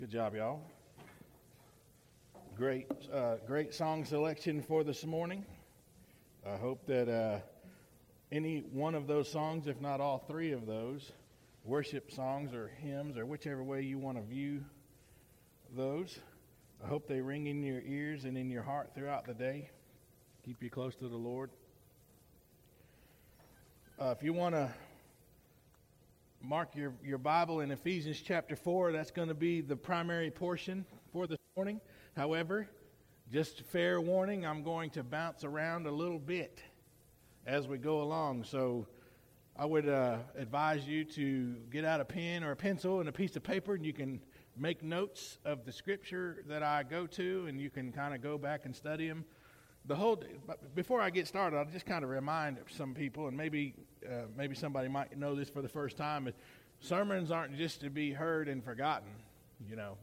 Good job, y'all. Great song selection for this morning. I hope that any one of those songs, if not all three of those, worship songs or hymns or whichever way you want to view those, I hope they ring in your ears and in your heart throughout the day. Keep you close to the Lord. If you want to mark your Bible in Ephesians chapter 4, that's going to be the primary portion for this morning. However, just fair warning, I'm going to bounce around a little bit as we go along. So I would advise you to get out a pen or a pencil and a piece of paper, and you can make notes of the scripture that I go to, and you can kind of go back and study them. Before I get started, I'll just kind of remind some people, and maybe somebody might know this for the first time, but sermons aren't just to be heard and forgotten. You know,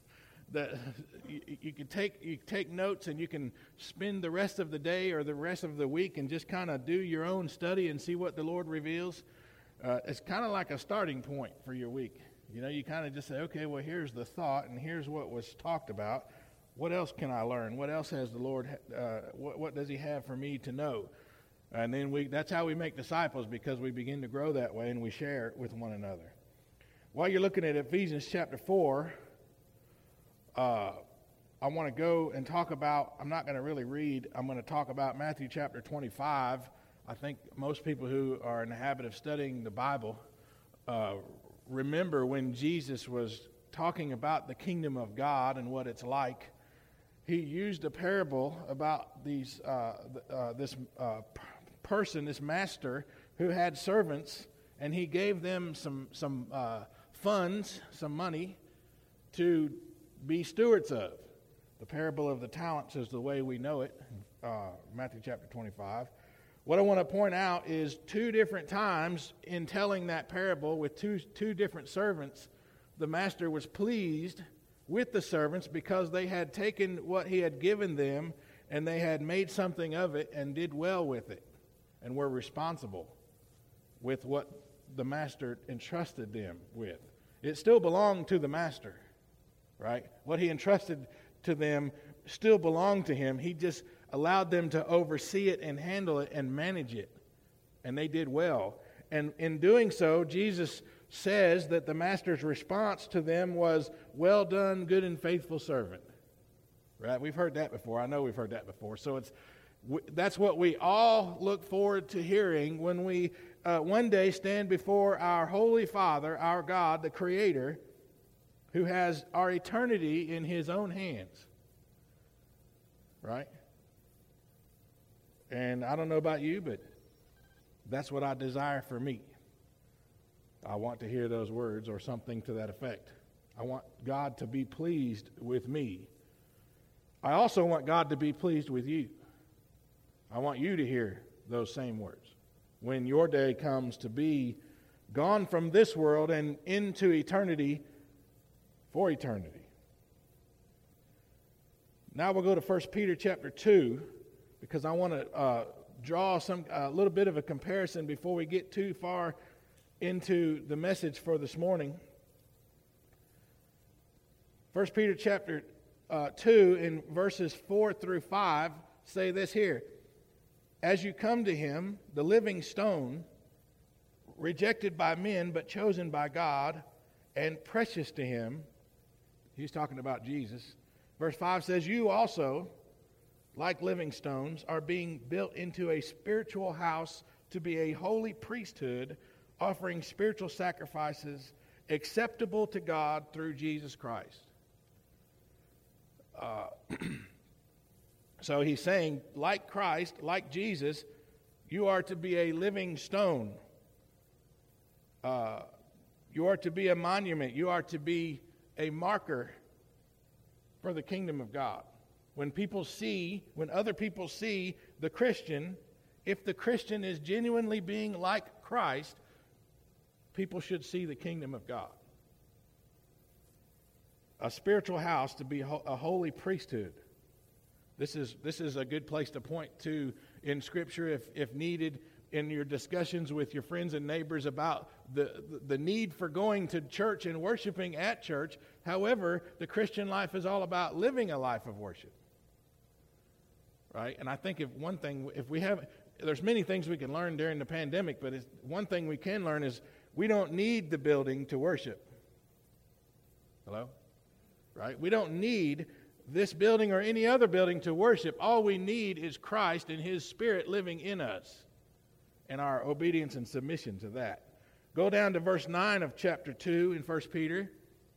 you can take notes, and you can spend the rest of the day or the rest of the week and just kind of do your own study and see what the Lord reveals. It's kind of like a starting point for your week. You know, you kind of just say, okay, well, here's the thought, and here's what was talked about. What else can I learn? What else has the Lord, what does he have for me to know? And then that's how we make disciples, because we begin to grow that way and we share with one another. While you're looking at Ephesians chapter 4, I want to go and talk about, I'm not going to really read, I'm going to talk about Matthew chapter 25. I think most people who are in the habit of studying the Bible remember when Jesus was talking about the kingdom of God and what it's like. He used a parable about this master who had servants, and he gave them some funds, some money to be stewards of. The parable of the talents is the way we know it, Matthew chapter 25. What I want to point out is two different times in telling that parable with two different servants, the master was pleased with the servants because they had taken what he had given them and they had made something of it and did well with it and were responsible with what the master entrusted them with. It still belonged to the master, right? What he entrusted to them still belonged to him. He just allowed them to oversee it and handle it and manage it, and they did well. And in doing so, Jesus says that the master's response to them was, "Well done, good and faithful servant." Right? We've heard that before. I know we've heard that before. So that's what we all look forward to hearing when we one day stand before our Holy Father, our God, the Creator, who has our eternity in His own hands. Right? And I don't know about you, but that's what I desire for me. I want to hear those words or something to that effect. I want God to be pleased with me. I also want God to be pleased with you. I want you to hear those same words when your day comes to be gone from this world and into eternity for eternity. Now we'll go to 1 Peter chapter 2, because I want to draw a little bit of a comparison before we get too far into the message for this morning. 1 Peter chapter 2 in verses 4 through 5 say this here: "As you come to him, the living stone, rejected by men but chosen by God and precious to him." He's talking about Jesus. Verse 5 says, "You also, like living stones, are being built into a spiritual house to be a holy priesthood, offering spiritual sacrifices acceptable to God through Jesus Christ." So he's saying, like Christ, like Jesus, you are to be a living stone. You are to be a monument. You are to be a marker for the kingdom of God. When other people see the Christian, if the Christian is genuinely being like Christ, people should see the kingdom of God. A spiritual house to be a holy priesthood. This is a good place to point to in Scripture if needed. in your discussions with your friends and neighbors about the need for going to church and worshiping at church. However, the Christian life is all about living a life of worship. Right? And I think there's many things we can learn during the pandemic, but one thing we can learn is we don't need the building to worship. Hello? Right? We don't need this building or any other building to worship. All we need is Christ and His Spirit living in us and our obedience and submission to that. Go down to verse 9 of chapter 2 in 1 Peter.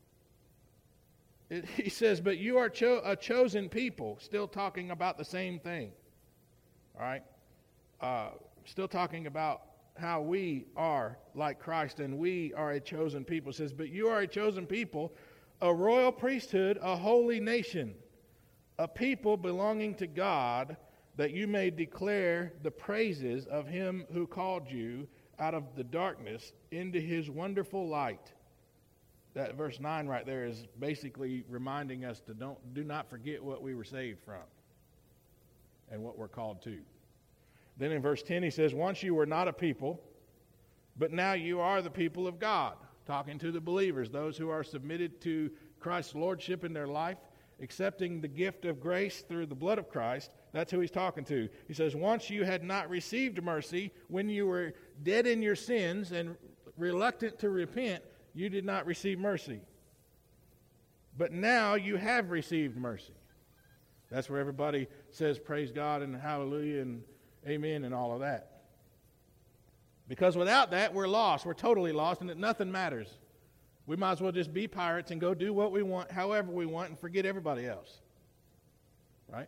He says, but you are a chosen people, still talking about the same thing. All right? Still talking about how we are like Christ and we are a chosen people. It says, but you are a chosen people, a royal priesthood, a holy nation, a people belonging to God, that you may declare the praises of Him who called you out of the darkness into His wonderful light. That verse 9 right there is basically reminding us to do not forget what we were saved from and what we're called to. Then in verse 10 he says, once you were not a people, but now you are the people of God. Talking to the believers, those who are submitted to Christ's lordship in their life, accepting the gift of grace through the blood of Christ. That's who he's talking to. He says, once you had not received mercy, when you were dead in your sins and reluctant to repent, you did not receive mercy. But now you have received mercy. That's where everybody says praise God and hallelujah and amen and all of that. Because without that, we're lost. We're totally lost, and nothing matters. We might as well just be pirates and go do what we want, however we want, and forget everybody else. Right?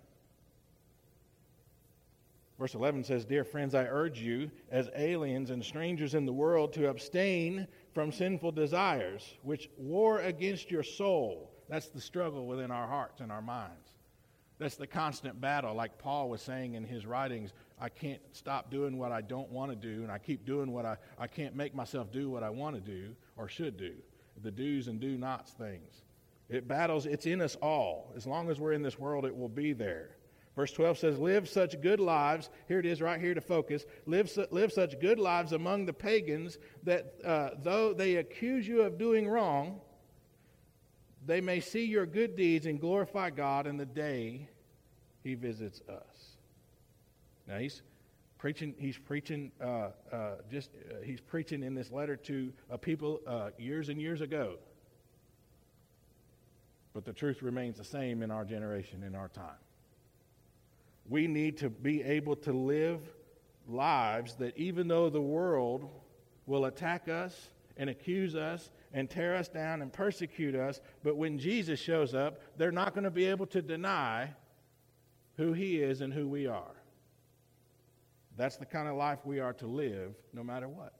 Verse 11 says, dear friends, I urge you, as aliens and strangers in the world, to abstain from sinful desires, which war against your soul. That's the struggle within our hearts and our minds. That's the constant battle, like Paul was saying in his writings. I can't stop doing what I don't want to do, and I keep doing what I can't make myself do what I want to do or should do. The do's and do nots things. It's in us all. As long as we're in this world, it will be there. Verse 12 says, live such good lives, here it is right here to focus, live such good lives among the pagans that though they accuse you of doing wrong, they may see your good deeds and glorify God in the day He visits us. Now he's preaching in this letter to a people years and years ago. But the truth remains the same in our generation, in our time. We need to be able to live lives that even though the world will attack us and accuse us and tear us down and persecute us, but when Jesus shows up, they're not going to be able to deny who He is and who we are. That's the kind of life we are to live no matter what.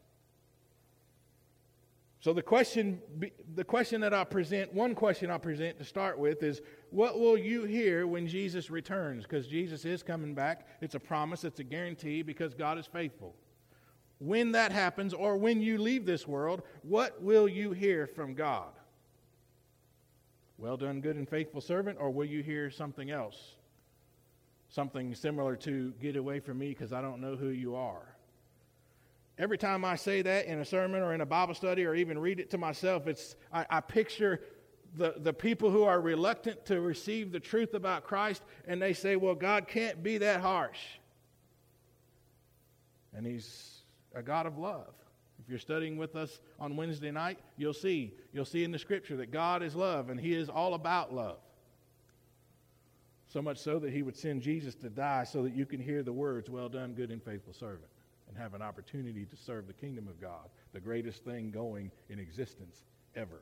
So the question that I present, one question I'll present to start with is, what will you hear when Jesus returns? Because Jesus is coming back. It's a promise. It's a guarantee because God is faithful. When that happens, or when you leave this world, what will you hear from God? Well done, good and faithful servant, or will you hear something else? Something similar to, get away from me because I don't know who you are. Every time I say that in a sermon or in a Bible study or even read it to myself, I picture the people who are reluctant to receive the truth about Christ, and they say, well, God can't be that harsh. And He's a God of love. If you're studying with us on Wednesday night, you'll see in the Scripture that God is love, and He is all about love. So much so that He would send Jesus to die so that you can hear the words, well done, good and faithful servant, and have an opportunity to serve the kingdom of God, the greatest thing going in existence ever.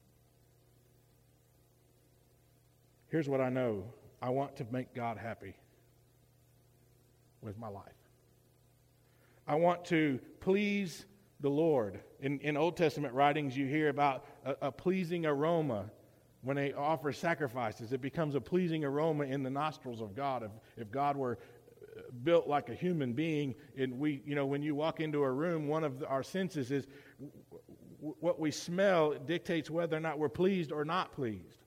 Here's what I know. I want to make God happy with my life. I want to please the Lord. In Old Testament writings, you hear about a pleasing aroma when they offer sacrifices. It becomes a pleasing aroma in the nostrils of God. If God were built like a human being, and when you walk into a room, one of our senses is what we smell dictates whether or not we're pleased or not pleased.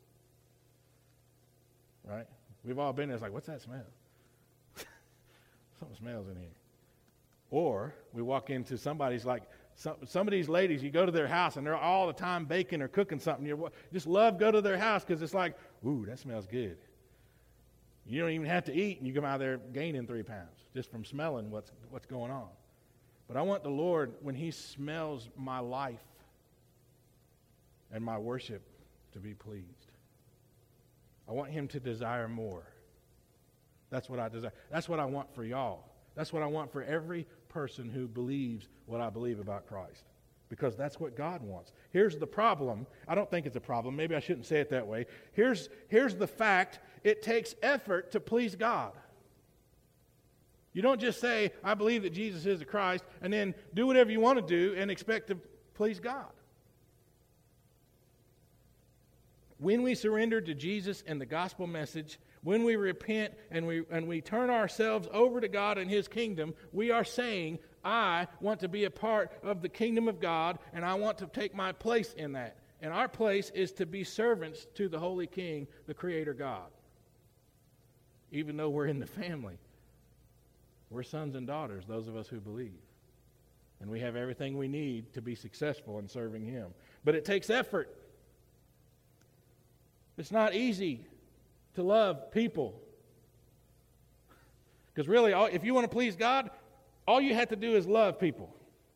Right? We've all been there. It's like, what's that smell? Something smells in here. Or we walk into somebody's like, some of these ladies, you go to their house and they're all the time baking or cooking something. You just love go to their house because it's like, ooh, that smells good. You don't even have to eat and you come out there gaining 3 pounds just from smelling what's going on. But I want the Lord, when he smells my life and my worship, to be pleased. I want him to desire more. That's what I desire. That's what I want for y'all. That's what I want for every person who believes what I believe about Christ. Because that's what God wants. Here's the problem. I don't think it's a problem. Maybe I shouldn't say it that way. Here's the fact. It takes effort to please God. You don't just say, I believe that Jesus is the Christ, and then do whatever you want to do and expect to please God. When we surrender to Jesus and the gospel message, when we repent and we turn ourselves over to God and his kingdom, we are saying, I want to be a part of the kingdom of God, and I want to take my place in that. And our place is to be servants to the Holy King, the Creator God. Even though we're in the family, we're sons and daughters, those of us who believe. And we have everything we need to be successful in serving him. But it takes effort. It's not easy to love people. Because really, if you want to please God, all you have to do is love people.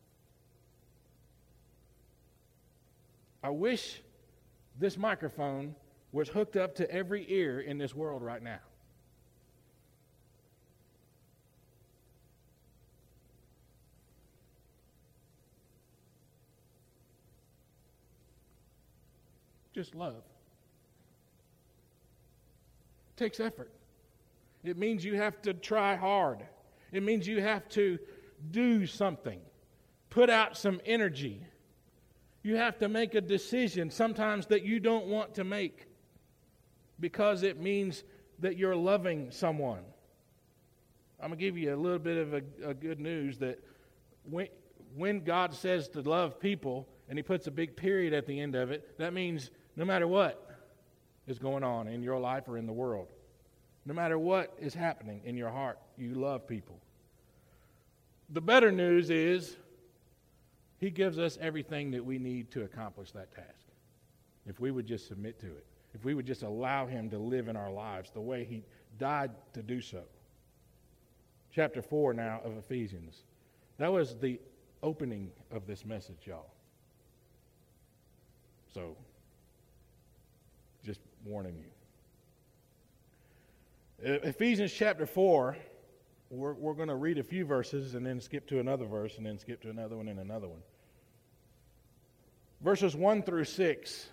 I wish this microphone was hooked up to every ear in this world right now. Just love. It takes effort. It means you have to try hard. It means you have to do something. Put out some energy. You have to make a decision sometimes that you don't want to make because it means that you're loving someone. I'm going to give you a little bit of a good news that when God says to love people and he puts a big period at the end of it, that means no matter what is going on in your life or in the world, no matter what is happening in your heart, you love people. The better news is he gives us everything that we need to accomplish that task. If we would just submit to it. If we would just allow him to live in our lives the way he died to do so. Chapter 4 now of Ephesians. That was the opening of this message, y'all. So, just warning you. Ephesians chapter 4, we're going to read a few verses and then skip to another verse and then skip to another one and another one. Verses 1 through 6.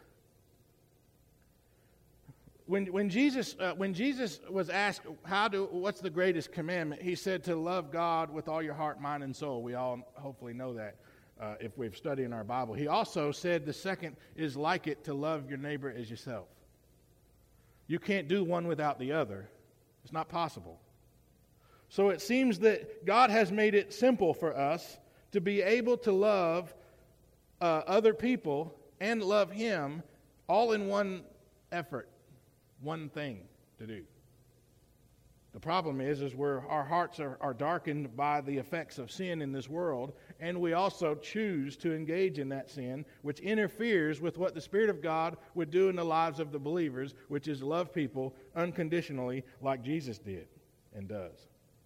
When Jesus was asked what's the greatest commandment, he said to love God with all your heart, mind, and soul. We all hopefully know that if we've studied in our Bible. He also said the second is like it, to love your neighbor as yourself. You can't do one without the other. It's not possible. So it seems that God has made it simple for us to be able to love other people and love him all in one effort, one thing to do. The problem is where our hearts are darkened by the effects of sin in this world, and we also choose to engage in that sin, which interferes with what the Spirit of God would do in the lives of the believers, which is love people unconditionally like Jesus did and does.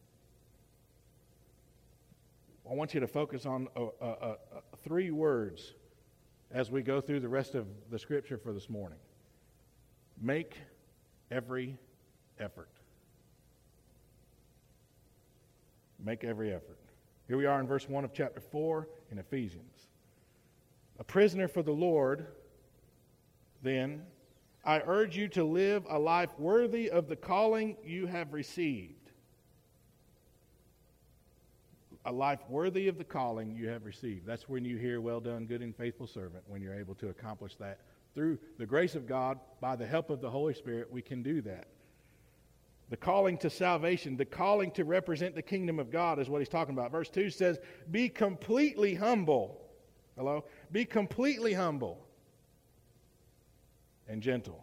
I want you to focus on 3 words as we go through the rest of the Scripture for this morning. Make every effort. Make every effort. Here we are in verse 1 of chapter 4 in Ephesians. A prisoner for the Lord, then, I urge you to live a life worthy of the calling you have received. A life worthy of the calling you have received. That's when you hear, well done, good and faithful servant, when you're able to accomplish that. Through the grace of God, by the help of the Holy Spirit, we can do that. The calling to salvation, the calling to represent the kingdom of God is what he's talking about. Verse 2 says, be completely humble. Hello? Be completely humble and gentle.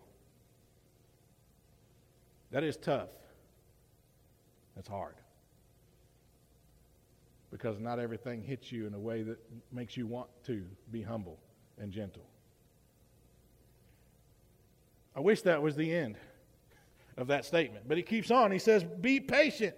That is tough. That's hard. because not everything hits you in a way that makes you want to be humble and gentle. I wish that was the end of that statement. But he keeps on. He says, be patient.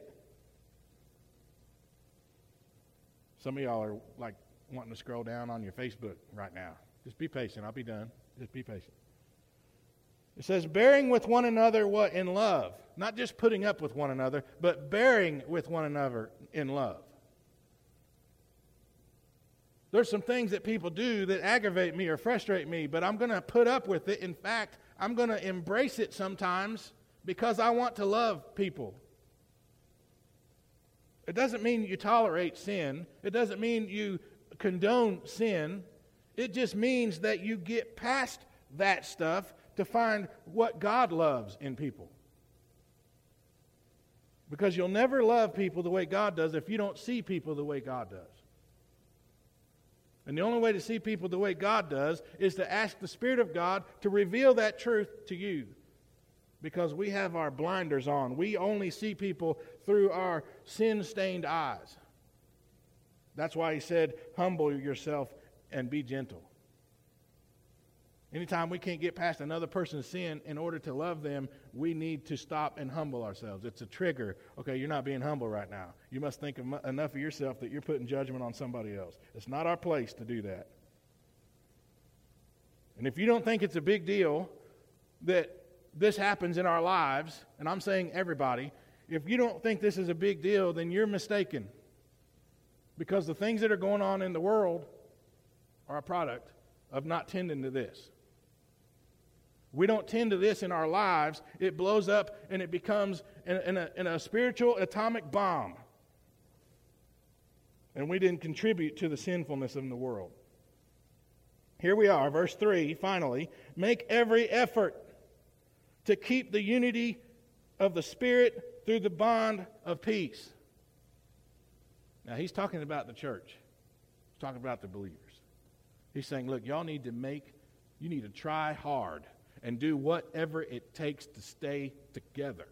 Some of y'all are like wanting to scroll down on your Facebook right now. Just be patient. I'll be done. Just be patient. It says, bearing with one another what? In love. Not just putting up with one another, but bearing with one another in love. There's some things that people do that aggravate me or frustrate me, but I'm going to put up with it. In fact, I'm going to embrace it sometimes because I want to love people. It doesn't mean you tolerate sin. It doesn't mean you condone sin. It just means that you get past that stuff to find what God loves in people. Because you'll never love people the way God does if you don't see people the way God does. And the only way to see people the way God does is to ask the Spirit of God to reveal that truth to you. Because we have our blinders on. We only see people through our sin-stained eyes. That's why he said, humble yourself and be gentle. Anytime we can't get past another person's sin in order to love them, we need to stop and humble ourselves. It's a trigger. Okay, you're not being humble right now. You must think enough of yourself that you're putting judgment on somebody else. It's not our place to do that. And if you don't think it's a big deal that this happens in our lives, and I'm saying everybody, if you don't think this is a big deal, then you're mistaken. Because the things that are going on in the world are a product of not tending to this. We don't tend to this in our lives, it blows up and it becomes in a spiritual atomic bomb. And we didn't contribute to the sinfulness in the world. Here we are, verse 3, finally. Make every effort to keep the unity of the Spirit through the bond of peace. Now, he's talking about the church. He's talking about the believers. He's saying, look, you need to try hard and do whatever it takes to stay together.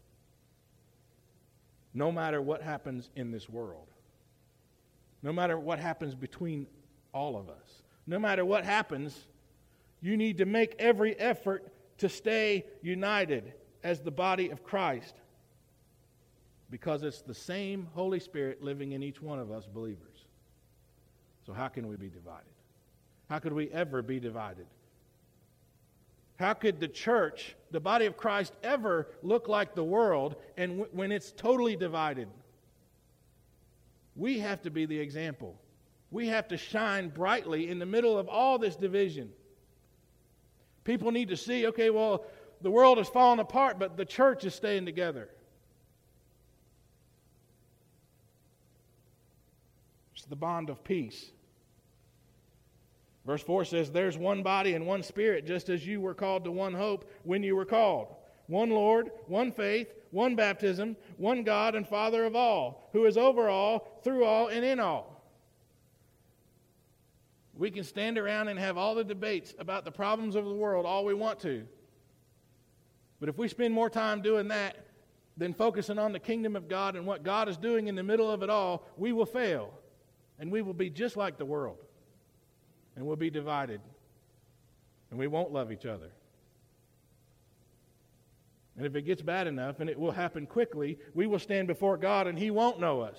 No matter what happens in this world. No matter what happens between all of us. No matter what happens, you need to make every effort to stay united as the body of Christ. Because it's the same Holy Spirit living in each one of us believers. So how can we be divided? How could we ever be divided? How could the church, the body of Christ, ever look like the world and when it's totally divided? We have to be the example. We have to shine brightly in the middle of all this division. People need to see, okay, well, the world is falling apart, but the church is staying together. It's the bond of peace. Verse 4 says, there's one body and one Spirit, just as you were called to one hope when you were called. One Lord, one faith, one baptism, one God and Father of all, who is over all, through all, and in all. We can stand around and have all the debates about the problems of the world all we want to. But if we spend more time doing that than focusing on the kingdom of God and what God is doing in the middle of it all, we will fail. And we will be just like the world. And we'll be divided. And we won't love each other. And if it gets bad enough, and it will happen quickly, we will stand before God and He won't know us.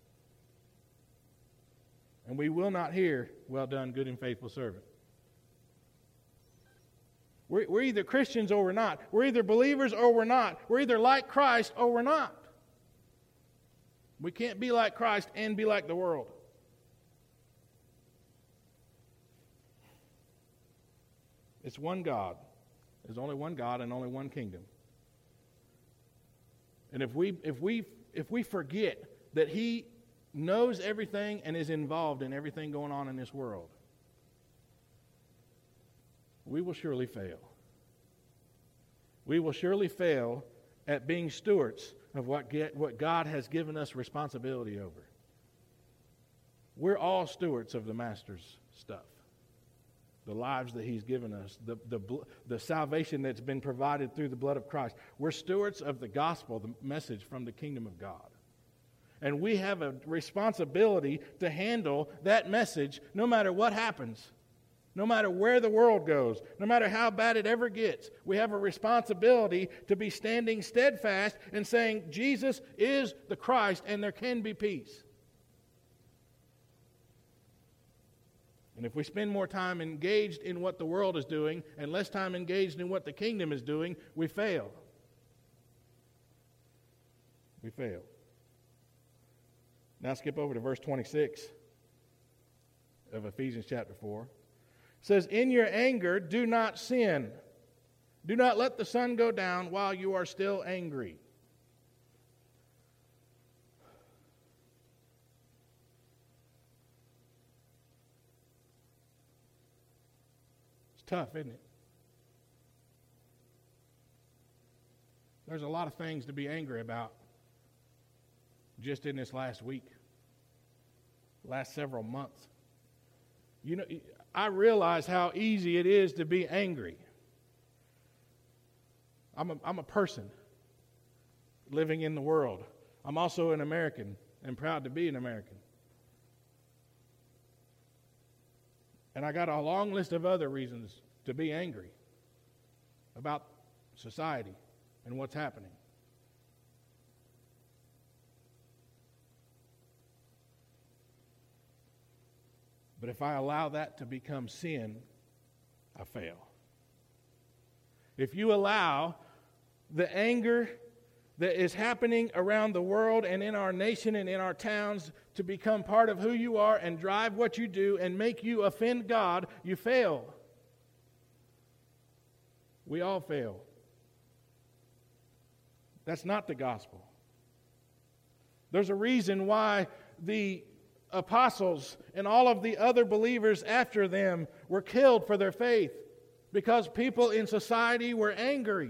And we will not hear, well done, good and faithful servant. We're either Christians or we're not. We're either believers or we're not. We're either like Christ or we're not. We can't be like Christ and be like the world. It's one God. There's only one God and only one kingdom. And if we forget that He knows everything and is involved in everything going on in this world, we will surely fail. We will surely fail at being stewards of what God has given us responsibility over. We're all stewards of the Master's stuff. The lives that He's given us, the salvation that's been provided through the blood of Christ. We're stewards of the gospel, the message from the kingdom of God. And we have a responsibility to handle that message no matter what happens, no matter where the world goes, no matter how bad it ever gets. We have a responsibility to be standing steadfast and saying, Jesus is the Christ and there can be peace. And if we spend more time engaged in what the world is doing and less time engaged in what the kingdom is doing, we fail. We fail. Now skip over to verse 26 of Ephesians chapter 4. It says, in your anger, do not sin. Do not let the sun go down while you are still angry. Tough, isn't it? There's a lot of things to be angry about just in this last week, last several months. You know, I realize how easy it is to be angry. I'm a person living in the world. I'm also an American and proud to be an American. And I got a long list of other reasons to be angry about society and what's happening. But if I allow that to become sin, I fail. If you allow the anger that is happening around the world and in our nation and in our towns to become part of who you are and drive what you do and make you offend God, you fail. We all fail. That's not the gospel. There's a reason why the apostles and all of the other believers after them were killed for their faith, because people in society were angry.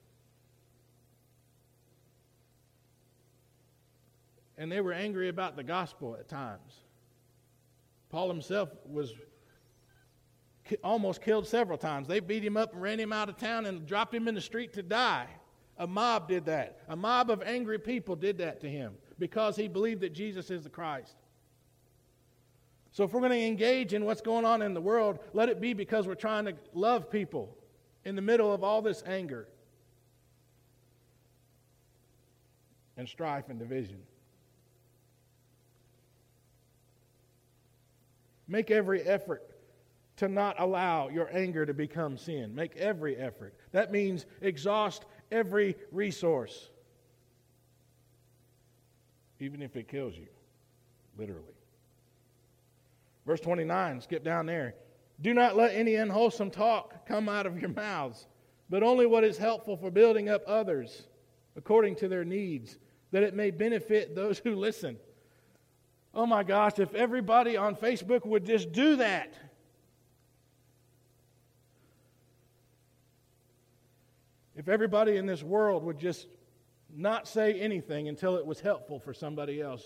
And they were angry about the gospel at times. Paul himself was almost killed several times. They beat him up and ran him out of town and dropped him in the street to die. A mob did that. A mob of angry people did that to him because he believed that Jesus is the Christ. So if we're going to engage in what's going on in the world, let it be because we're trying to love people in the middle of all this anger and strife and division. Make every effort to not allow your anger to become sin. Make every effort. That means exhaust every resource, even if it kills you, literally. Verse 29, skip down there. Do not let any unwholesome talk come out of your mouths, but only what is helpful for building up others according to their needs, that it may benefit those who listen. Oh my gosh, if everybody on Facebook would just do that. If everybody in this world would just not say anything until it was helpful for somebody else.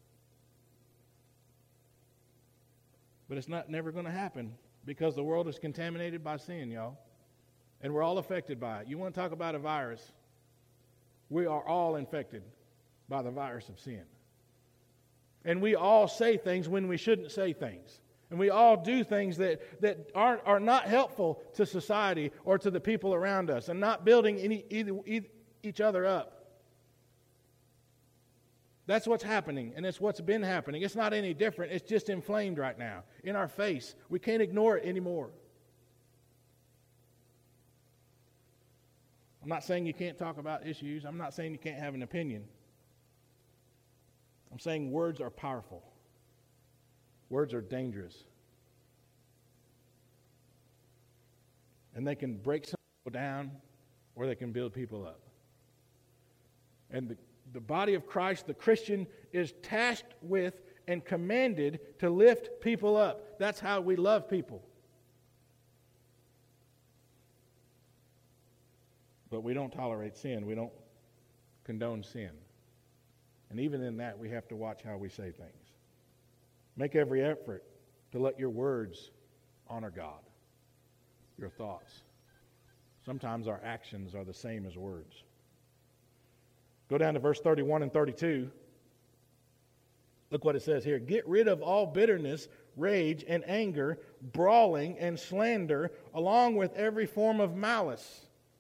But it's never going to happen because the world is contaminated by sin, y'all. And we're all affected by it. You want to talk about a virus? We are all infected by the virus of sin. And we all say things when we shouldn't say things. And we all do things that are not helpful to society or to the people around us and not building each other up. That's what's happening, and it's what's been happening. It's not any different. It's just inflamed right now in our face. We can't ignore it anymore. I'm not saying you can't talk about issues. I'm not saying you can't have an opinion. I'm saying words are powerful. Words are dangerous. And they can break some people down or they can build people up. And the body of Christ, the Christian, is tasked with and commanded to lift people up. That's how we love people. But we don't tolerate sin. We don't condone sin. And even in that, we have to watch how we say things. Make every effort to let your words honor God, your thoughts. Sometimes our actions are the same as words. Go down to verse 31 and 32. Look what it says here. Get rid of all bitterness, rage, and anger, brawling, and slander, along with every form of malice.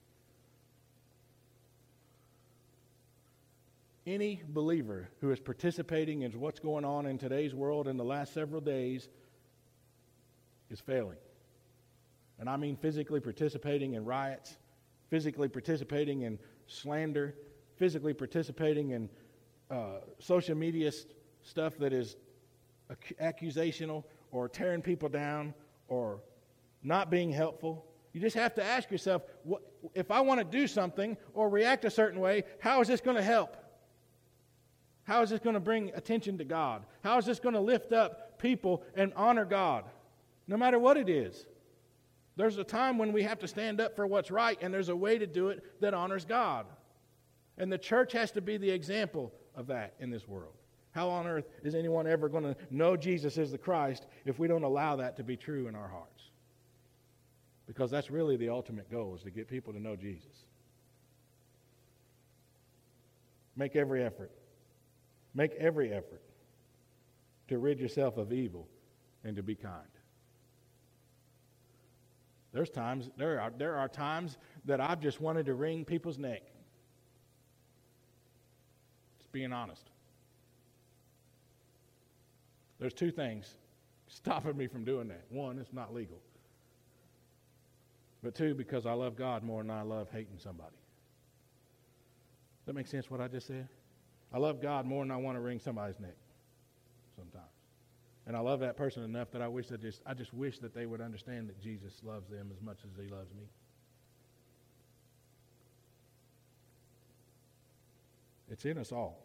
Any believer who is participating in what's going on in today's world in the last several days is failing. And I mean physically participating in riots, physically participating in slander, physically participating in social media stuff that is accusational or tearing people down or not being helpful. You just have to ask yourself, if I want to do something or react a certain way, how is this going to help? How is this going to bring attention to God? How is this going to lift up people and honor God? No matter what it is. There's a time when we have to stand up for what's right, and there's a way to do it that honors God. And the church has to be the example of that in this world. How on earth is anyone ever going to know Jesus is the Christ if we don't allow that to be true in our hearts? Because that's really the ultimate goal, is to get people to know Jesus. Make every effort. Make every effort to rid yourself of evil and to be kind. There are times that I've just wanted to wring people's neck. Just being honest. There's two things stopping me from doing that. One, it's not legal. But two, because I love God more than I love hating somebody. Does that make sense what I just said? I love God more than I want to wring somebody's neck sometimes. And I love that person enough that I just wish that they would understand that Jesus loves them as much as he loves me. It's in us all.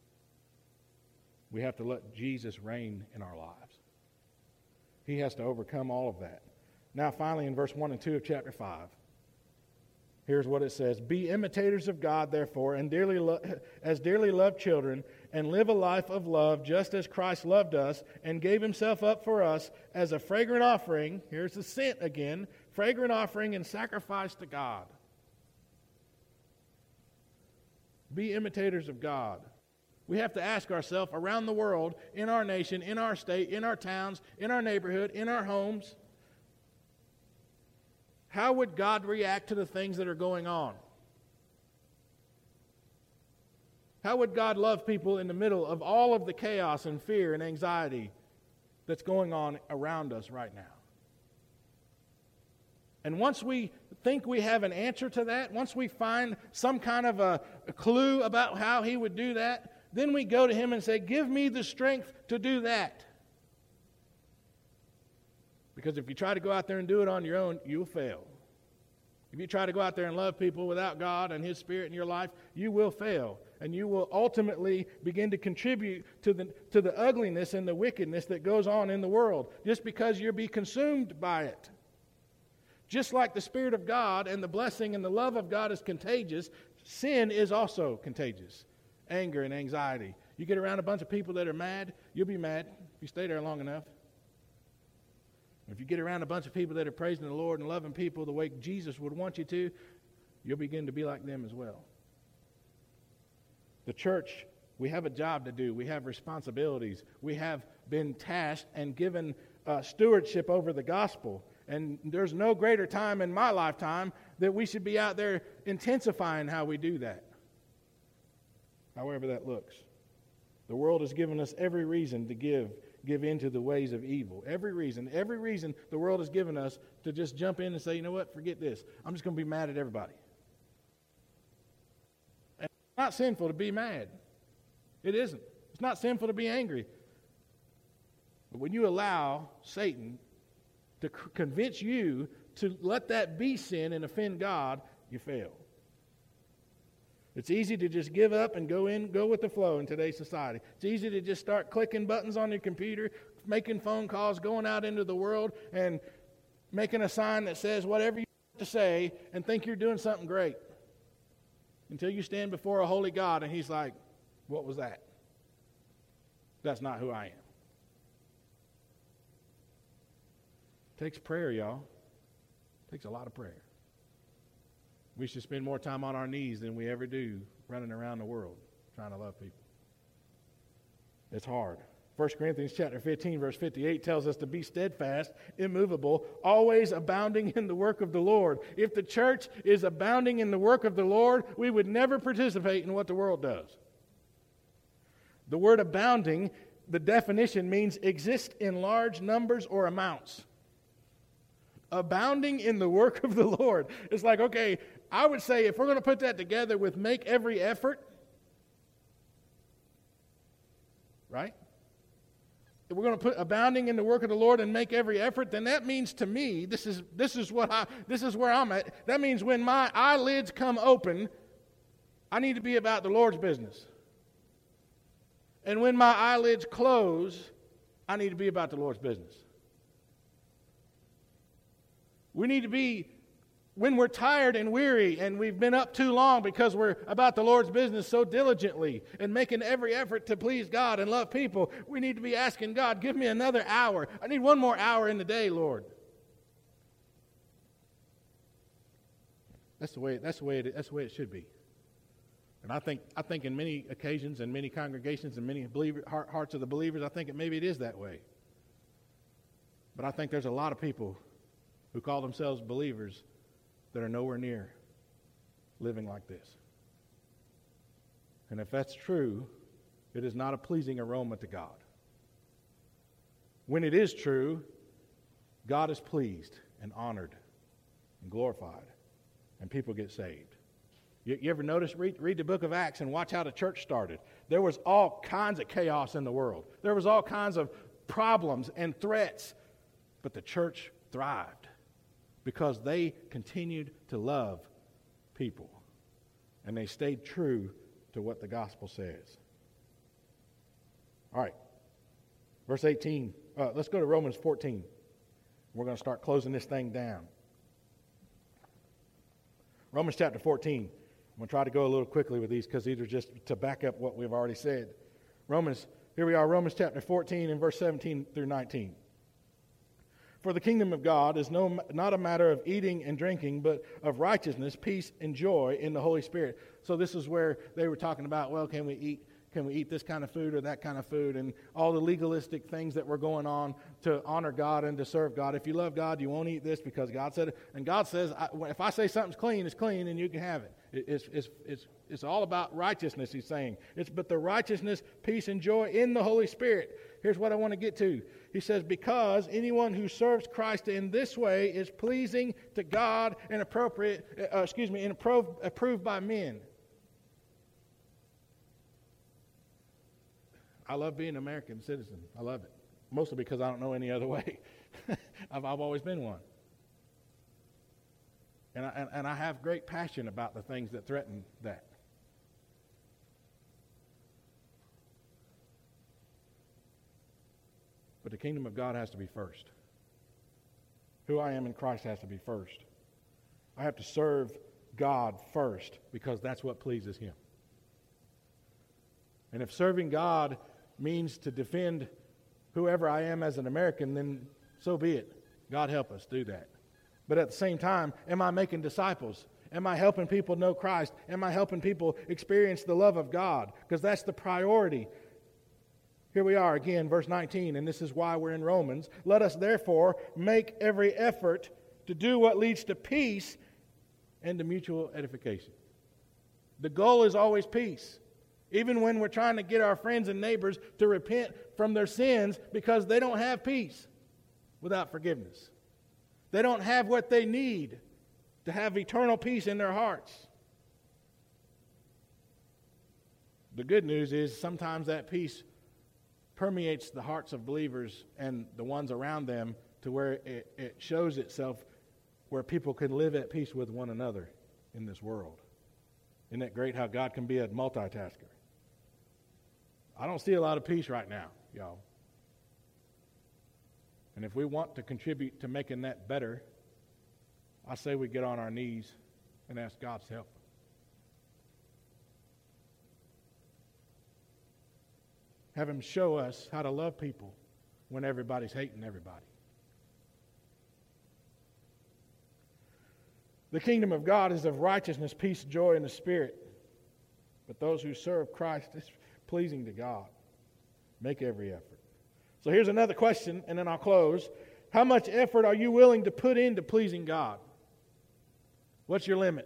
We have to let Jesus reign in our lives. He has to overcome all of that. Now finally in verse 1 and 2 of chapter 5, here's what it says. Be imitators of God, therefore, and as dearly loved children, and live a life of love, just as Christ loved us and gave himself up for us as a fragrant offering. Here's the scent again. Fragrant offering and sacrifice to God. Be imitators of God. We have to ask ourselves around the world, in our nation, in our state, in our towns, in our neighborhood, in our homes, how would God react to the things that are going on? How would God love people in the middle of all of the chaos and fear and anxiety that's going on around us right now? And once we think we have an answer to that, once we find some kind of a clue about how he would do that, then we go to him and say, give me the strength to do that. Because if you try to go out there and do it on your own, you'll fail. If you try to go out there and love people without God and his Spirit in your life, you will fail. And you will ultimately begin to contribute to the ugliness and the wickedness that goes on in the world, just because you'll be consumed by it. Just like the Spirit of God and the blessing and the love of God is contagious, sin is also contagious. Anger and anxiety. You get around a bunch of people that are mad, you'll be mad if you stay there long enough. If you get around a bunch of people that are praising the Lord and loving people the way Jesus would want you to, you'll begin to be like them as well. The church, we have a job to do. We have responsibilities. We have been tasked and given stewardship over the gospel. And there's no greater time in my lifetime that we should be out there intensifying how we do that. However that looks. The world has given us every reason to give in to the ways of evil. Every reason the world has given us to just jump in and say, you know what, forget this. I'm just going to be mad at everybody. And it's not sinful to be mad. It isn't. It's not sinful to be angry. But when you allow Satan to convince you to let that be sin and offend God, you fail. It's easy to just give up and go with the flow in today's society. It's easy to just start clicking buttons on your computer, making phone calls, going out into the world, and making a sign that says whatever you want to say and think you're doing something great. Until you stand before a holy God and he's like, what was that? That's not who I am. It takes prayer, y'all. It takes a lot of prayer. We should spend more time on our knees than we ever do running around the world trying to love people. It's hard. 1 Corinthians chapter 15, verse 58 tells us to be steadfast, immovable, always abounding in the work of the Lord. If the church is abounding in the work of the Lord, we would never participate in what the world does. The word abounding, the definition means exist in large numbers or amounts. Abounding in the work of the Lord. It's like, okay, I would say if we're going to put that together with make every effort, right? If we're going to put abounding in the work of the Lord and make every effort, then that means to me, this is where I'm at. That means when my eyelids come open, I need to be about the Lord's business. And when my eyelids close, I need to be about the Lord's business. We need to be, when we're tired and weary and we've been up too long because we're about the Lord's business so diligently and making every effort to please God and love people, we need to be asking God, give me another hour. I need one more hour in the day, Lord. That's the way it should be. And I think in many occasions and many congregations and many hearts of the believers, I think maybe it is that way. But I think there's a lot of people who call themselves believers that are nowhere near living like this. And if that's true, it is not a pleasing aroma to God. When it is true, God is pleased and honored and glorified, and people get saved. You ever notice, read the book of Acts and watch how the church started. There was all kinds of chaos in the world. There was all kinds of problems and threats, but the church thrived because they continued to love people and they stayed true to what the gospel says. All right, verse 18. Let's go to Romans 14. We're going to start closing this thing down. Romans chapter 14. I'm going to try to go a little quickly with these because these are just to back up what we've already said. Here we are, Romans chapter 14 and verse 17 through 19. For the kingdom of God is not a matter of eating and drinking, but of righteousness, peace, and joy in the Holy Spirit. So this is where they were talking about, well, can we eat this kind of food or that kind of food, and all the legalistic things that were going on to honor God and to serve God. If you love God, you won't eat this because God said it. And God says, if I say something's clean, it's clean, and you can have it. It's all about righteousness, he's saying. But the righteousness, peace, and joy in the Holy Spirit. Here's what I want to get to. He says, because anyone who serves Christ in this way is pleasing to God and approved by men. I love being an American citizen. I love it. Mostly because I don't know any other way. I've always been one. And I have great passion about the things that threaten that. But the kingdom of God has to be first. Who I am in Christ has to be first. I have to serve God first because that's what pleases Him. And if serving God means to defend whoever I am as an American, then so be it. God help us do that. But at the same time, am I making disciples? Am I helping people know Christ? Am I helping people experience the love of God? Because that's the priority. Here we are again, verse 19, and this is why we're in Romans. Let us therefore make every effort to do what leads to peace and to mutual edification. The goal is always peace. Even when we're trying to get our friends and neighbors to repent from their sins because they don't have peace without forgiveness. They don't have what they need to have eternal peace in their hearts. The good news is sometimes that peace permeates the hearts of believers and the ones around them to where it shows itself where people can live at peace with one another in this world. Isn't that great how God can be a multitasker? I don't see a lot of peace right now, y'all. And if we want to contribute to making that better, I say we get on our knees and ask God's help. Have Him show us how to love people when everybody's hating everybody. The kingdom of God is of righteousness, peace, joy in the Spirit. But those who serve Christ is pleasing to God. Make every effort. So here's another question, and then I'll close. How much effort are you willing to put into pleasing God? What's your limit?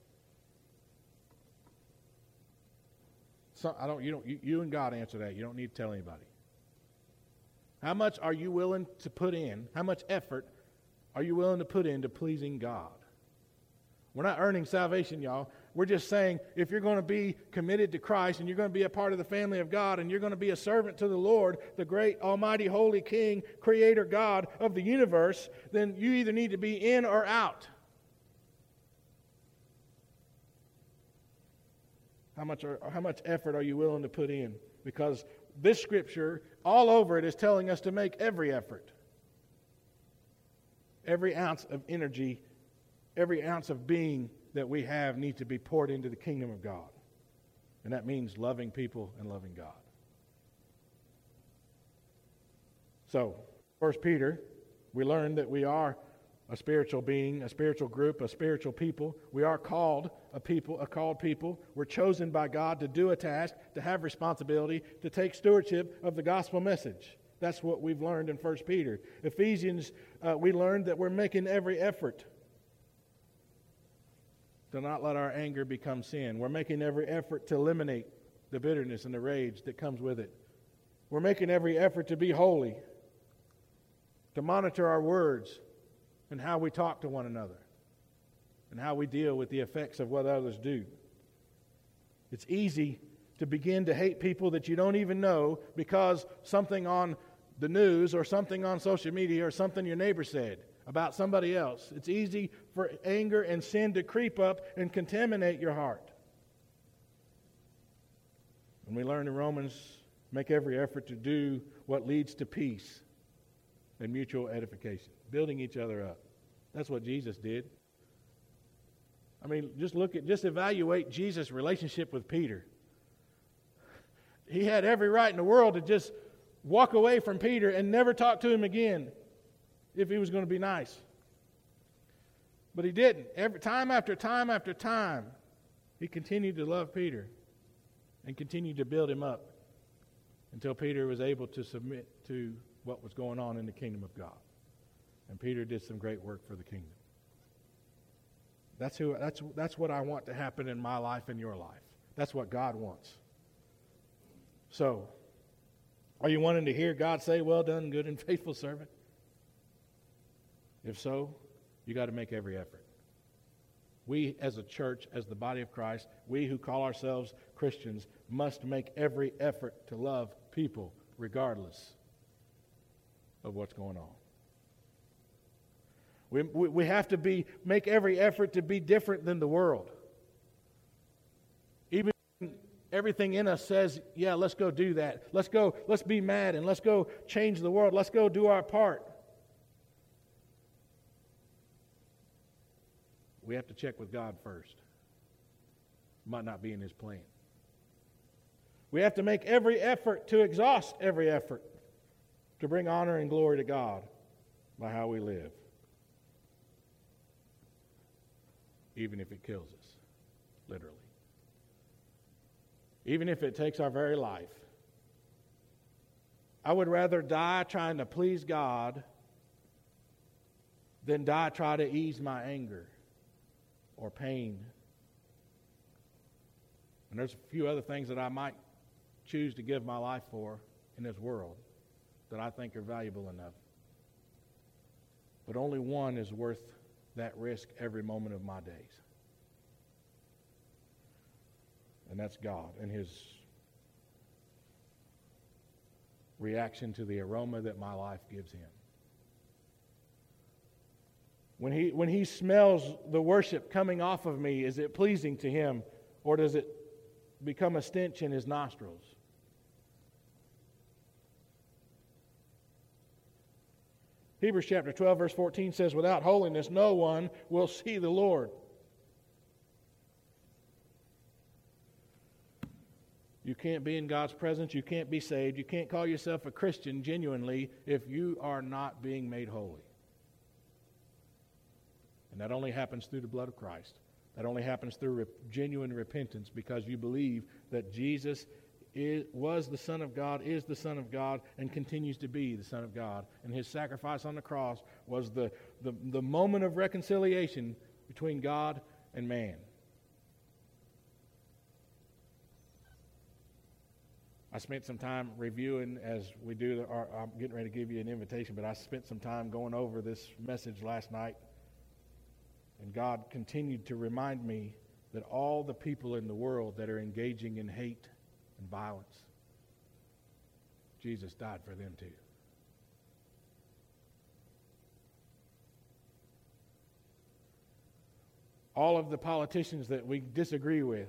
So you and God answer that. You don't need to tell anybody. How much are you willing to put in? How much effort are you willing to put into pleasing God? We're not earning salvation, y'all. We're just saying if you're going to be committed to Christ and you're going to be a part of the family of God and you're going to be a servant to the Lord, the great almighty holy King, creator God of the universe, then you either need to be in or out. How much effort are you willing to put in? Because this scripture, all over it, is telling us to make every effort. Every ounce of energy, every ounce of being that we have needs to be poured into the kingdom of God. And that means loving people and loving God. So, 1 Peter, we learned that we are a spiritual being, a spiritual group, a spiritual people. We are called a people, a called people. We're chosen by God to do a task, to have responsibility, to take stewardship of the gospel message. That's what we've learned in 1 Peter. Ephesians, we learned that we're making every effort to not let our anger become sin. We're making every effort to eliminate the bitterness and the rage that comes with it. We're making every effort to be holy, to monitor our words and how we talk to one another and how we deal with the effects of what others do. It's easy to begin to hate people that you don't even know because something on the news or something on social media or something your neighbor said about somebody else. It's easy for anger and sin to creep up and contaminate your heart. And we learn in Romans, make every effort to do what leads to peace and mutual edification, building each other up. That's what Jesus did. I mean, just evaluate Jesus' relationship with Peter. He had every right in the world to just walk away from Peter and never talk to him again if he was going to be nice. But he didn't. Time after time after time, he continued to love Peter and continued to build him up until Peter was able to submit to what was going on in the kingdom of God. And Peter did some great work for the kingdom. That's what I want to happen in my life and your life. That's what God wants. So, are you wanting to hear God say, "Well done, good and faithful servant"? If so, you got to make every effort. We as a church, as the body of Christ, we who call ourselves Christians, must make every effort to love people regardless of what's going on. We have to make every effort to be different than the world. Even when everything in us says, yeah, let's go do that. Let's be mad and let's go change the world. Let's go do our part. We have to check with God first. Might not be in His plan. We have to make every effort to exhaust every effort to bring honor and glory to God by how we live. Even if it kills us, literally. Even if it takes our very life. I would rather die trying to please God than die trying to ease my anger or pain. And there's a few other things that I might choose to give my life for in this world that I think are valuable enough. But only one is worth that risk every moment of my days. And that's God and His reaction to the aroma that my life gives Him. When he smells the worship coming off of me, is it pleasing to Him, or does it become a stench in His nostrils? Hebrews chapter 12, verse 14 says, without holiness, no one will see the Lord. You can't be in God's presence. You can't be saved. You can't call yourself a Christian genuinely if you are not being made holy. And that only happens through the blood of Christ. That only happens through genuine repentance because you believe that Jesus was the Son of God, is the Son of God, and continues to be the Son of God. And his sacrifice on the cross was the moment of reconciliation between God and man. I spent some time reviewing as we do, I'm getting ready to give you an invitation, but I spent some time going over this message last night. And God continued to remind me that all the people in the world that are engaging in hate and violence, Jesus died for them too. All of the politicians that we disagree with,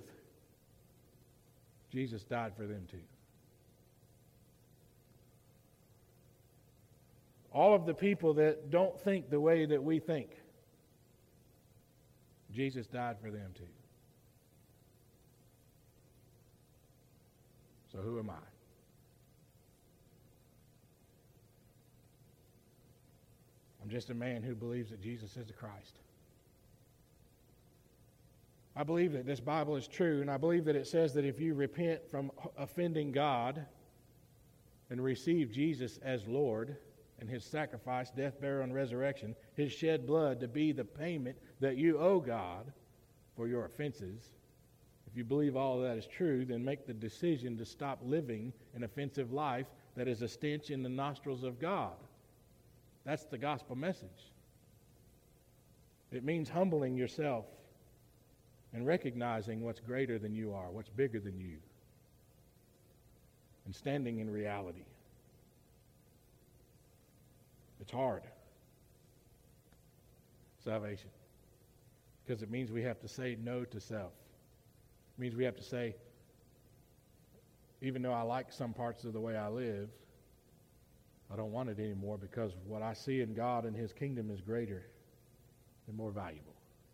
Jesus died for them too. All of the people that don't think the way that we think, Jesus died for them too. So who am I? I'm just a man who believes that Jesus is the Christ. I believe that this Bible is true, and I believe that it says that if you repent from offending God and receive Jesus as Lord and his sacrifice, death, burial, and resurrection, his shed blood to be the payment that you owe God for your offenses, if you believe all of that is true, then make the decision to stop living an offensive life that is a stench in the nostrils of God. That's the gospel message. It means humbling yourself and recognizing what's greater than you are, what's bigger than you, and standing in reality. It's hard. Salvation. Because it means we have to say no to self. It means we have to say, even though I like some parts of the way I live, I don't want it anymore because what I see in God and his kingdom is greater and more valuable.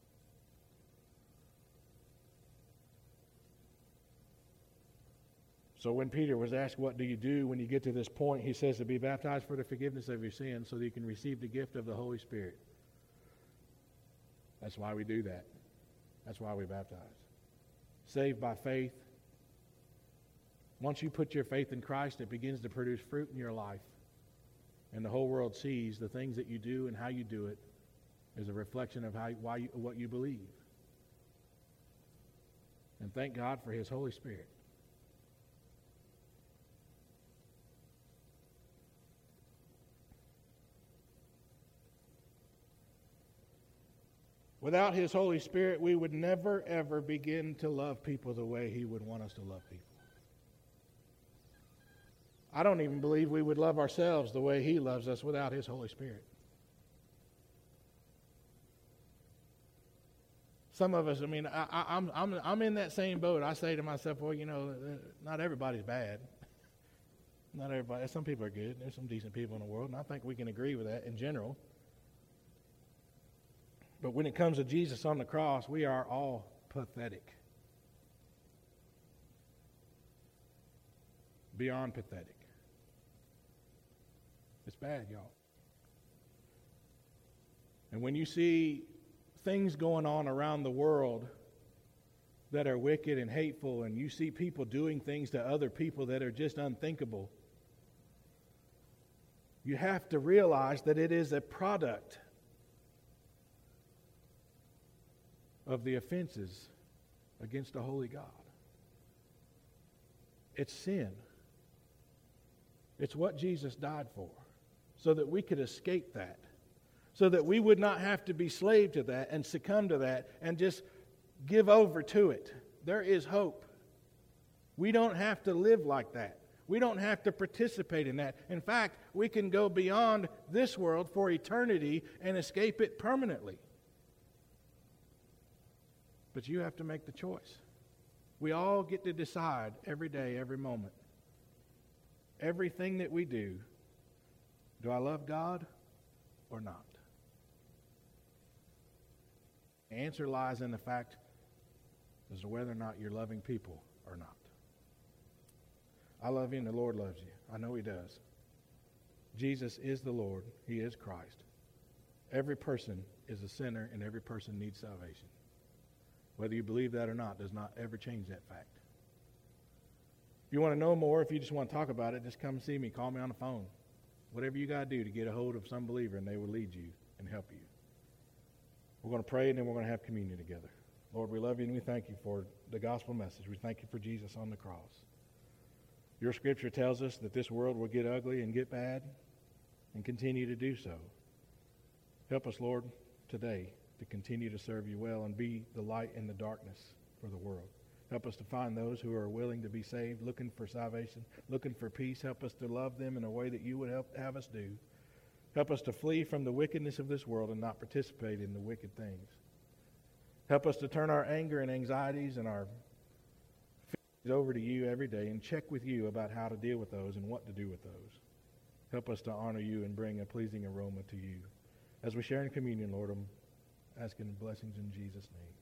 So when Peter was asked, what do you do when you get to this point, he says to be baptized for the forgiveness of your sins so that you can receive the gift of the Holy Spirit. That's why we do that. That's why we baptize. Saved by faith. Once you put your faith in Christ, it begins to produce fruit in your life. And the whole world sees the things that you do and how you do it is a reflection of what you believe. And thank God for his Holy Spirit. Without his Holy Spirit, we would never, ever begin to love people the way he would want us to love people. I don't even believe we would love ourselves the way he loves us without his Holy Spirit. Some of us, I'm in that same boat. I say to myself, well, not everybody's bad. Not everybody. Some people are good. There's some decent people in the world, and I think we can agree with that in general. But when it comes to Jesus on the cross, we are all pathetic. Beyond pathetic. It's bad, y'all. And when you see things going on around the world that are wicked and hateful, and you see people doing things to other people that are just unthinkable, you have to realize that it is a product of the offenses against a holy God. It's sin. It's what Jesus died for, so that we could escape that, so that we would not have to be slave to that and succumb to that and just give over to it. There is hope. We don't have to live like that. We don't have to participate in that. In fact, we can go beyond this world for eternity and escape it permanently. But you have to make the choice. We all get to decide every day, every moment. Everything that we do, do I love God or not? The answer lies in the fact as to whether or not you're loving people or not. I love you and the Lord loves you. I know he does. Jesus is the Lord. He is Christ. Every person is a sinner and every person needs salvation. Whether you believe that or not does not ever change that fact. If you want to know more, if you just want to talk about it, just come see me. Call me on the phone. Whatever you got to do to get a hold of some believer, and they will lead you and help you. We're going to pray, and then we're going to have communion together. Lord, we love you, and we thank you for the gospel message. We thank you for Jesus on the cross. Your scripture tells us that this world will get ugly and get bad and continue to do so. Help us, Lord, today to continue to serve you well and be the light in the darkness for the world. Help us to find those who are willing to be saved, looking for salvation, looking for peace. Help us to love them in a way that you would have us do. Help us to flee from the wickedness of this world and not participate in the wicked things. Help us to turn our anger and anxieties and our feelings over to you every day and check with you about how to deal with those and what to do with those. Help us to honor you and bring a pleasing aroma to you. As we share in communion, Lord, I'm asking blessings in Jesus' name.